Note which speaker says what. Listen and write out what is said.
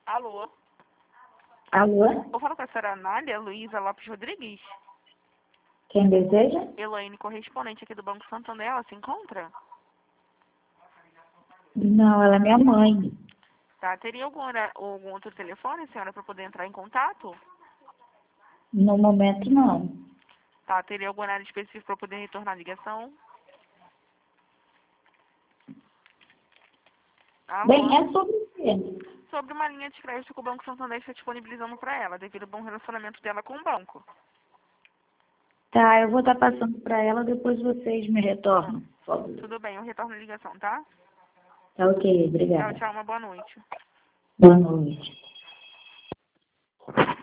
Speaker 1: Alô?
Speaker 2: Alô?
Speaker 1: Eu falo com a senhora Anália Luísa Lopes Rodrigues.
Speaker 2: Quem deseja?
Speaker 1: Elaine, correspondente aqui do Banco Santander, ela se encontra?
Speaker 2: Não, ela é minha mãe.
Speaker 1: Tá, teria algum outro telefone, senhora, para poder entrar em contato?
Speaker 2: No momento, não.
Speaker 1: Tá, teria algum horário específico para poder retornar a ligação? Alô?
Speaker 2: Bem, é sobre o quê?
Speaker 1: Sobre uma linha de crédito que o Banco Santander está disponibilizando para ela, devido ao bom relacionamento dela com o banco.
Speaker 2: Tá, eu vou estar passando para ela, depois vocês me retornam, por favor.
Speaker 1: Tudo bem, eu retorno a ligação, tá?
Speaker 2: Tá ok,
Speaker 1: Tchau,
Speaker 2: obrigada.
Speaker 1: tchau, uma boa noite.
Speaker 2: Boa noite.